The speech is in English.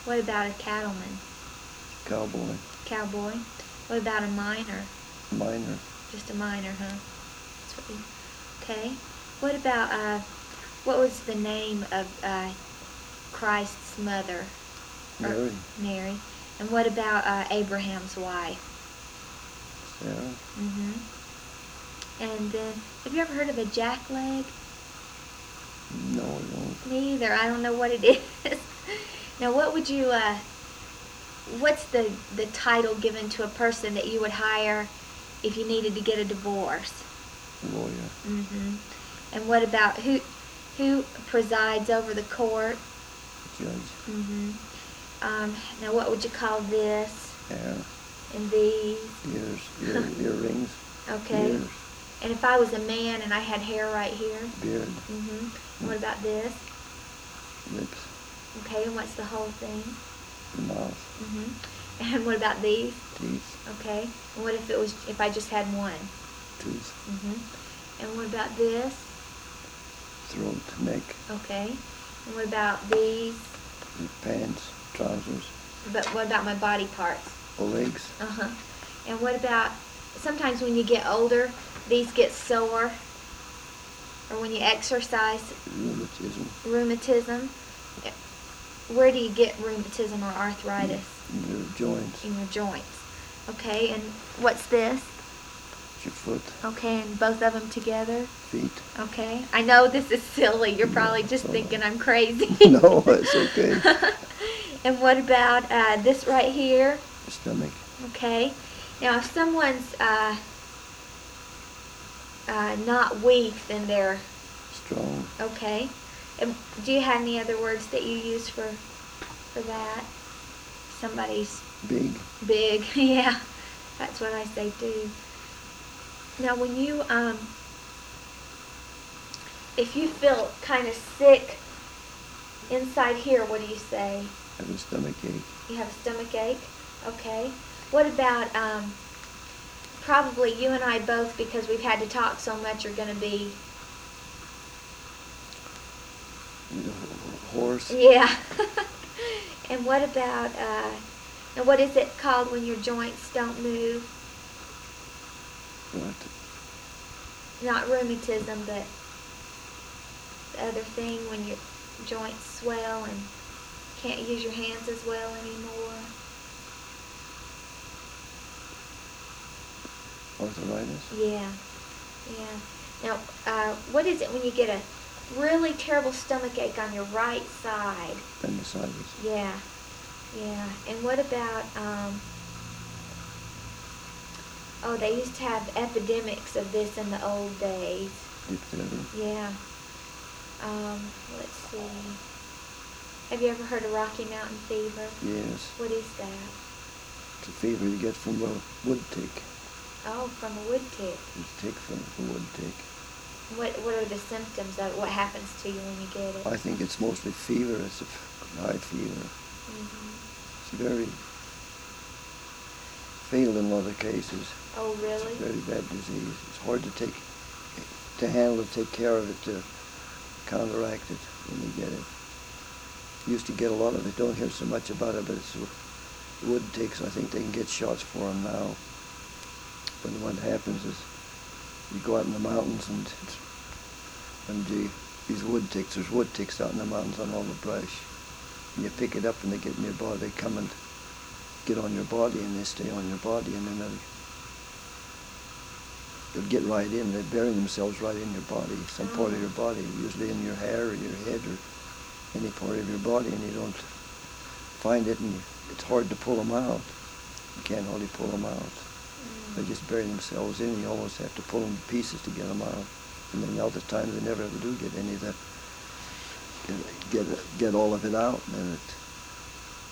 What about a cattleman? Cowboy. Cowboy. What about a miner? Miner. Just a miner, huh? That's what okay. What about, what was the name of Christ's mother? Mary. Mary. And what about Abraham's wife? Sarah. And then, have you ever heard of a jackleg? No, I don't. Me either. I don't know what it is. Now, what would you, what's the title given to a person that you would hire if you needed to get a divorce? Lawyer. And what about who presides over the court? Judge. Now, what would you call this? Hair. And these? Ears. Earrings. Okay. Ears. And if I was a man and I had hair right here? Beard. And what about this? Lips. Okay, and what's the whole thing? Mouth. And what about these? Teeth. Okay. And what if I just had one? Tooth. And what about this? Throat. Neck. Okay. And what about these? Pants. Trousers. But what about my body parts? Legs. And what about, sometimes when you get older, these get sore? Or when you exercise? Rheumatism. Where do you get rheumatism or arthritis? In your joints. In your joints. Okay, and what's this? Your foot. Okay, and both of them together? Feet. Okay. I know this is silly. You're probably just thinking I'm crazy. No, it's okay. And what about this right here? Stomach. Okay. Now, if someone's not weak, then they're strong. Okay. And do you have any other words that you use for that? Somebody's big. Big, yeah. That's what I say too. Now, when you if you feel kind of sick inside here, what do you say? I have a stomach ache. You have a stomach ache? Okay. What about, probably you and I both, because we've had to talk so much, are going to be... Hoarse? Yeah. And what about, and what is it called when your joints don't move? What? Not rheumatism, but the other thing when your joints swell and can't use your hands as well anymore. Arthritis? Yeah. Now, what is it when you get a really terrible stomach ache on your right side? Appendicitis. Yeah. And what about, they used to have epidemics of this in the old days. Diphtheria. Yeah. Let's see. Have you ever heard of Rocky Mountain fever? Yes. What is that? It's a fever you get from a wood tick. Oh, from a wood tick. It's a tick from a wood tick. What are the symptoms of it? What happens to you when you get it? I think it's mostly fever. It's a high fever. It's very fatal in a lot of cases. Oh, really? It's a very bad disease. It's hard to handle it, take care of it, to counteract it when you get it. Used to get a lot of it. Don't hear so much about it, but it's wood ticks. I think they can get shots for them now. But what happens is you go out in the mountains these wood ticks, there's wood ticks out in the mountains on all the brush. And you pick it up and they get in your body, they come and get on your body and they stay on your body and then they'll get right in. They bury themselves right in your body, some part of your body, usually in your hair or your head or any part of your body, and you don't find it, and it's hard to pull them out. You can't hardly pull them out. They just bury themselves in. You almost have to pull them to pieces to get them out. And then other times they never ever do get any of that, get all of it out. And then